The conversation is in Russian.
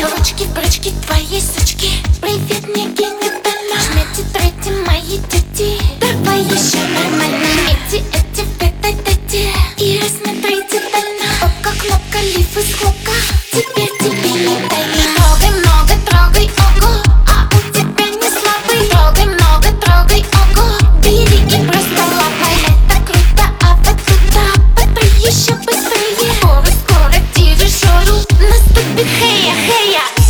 Ее ручки, брючки, твои сучки. Привет, мне генитально. Жми тетради мои дети. Давай еще нормально. Эти, в этой тете. И рассмотри детально. Попка, кнопка, лиф из хлопка. Теперь тебе не тайна. Трогай много, трогай, ого. А у тебя не слабый. Трогай много, трогай, ого. Бери и просто лапай. Это круто, а вот туда. Потри еще быстрее. Скоро, скоро дирижеру наступит хея, хея.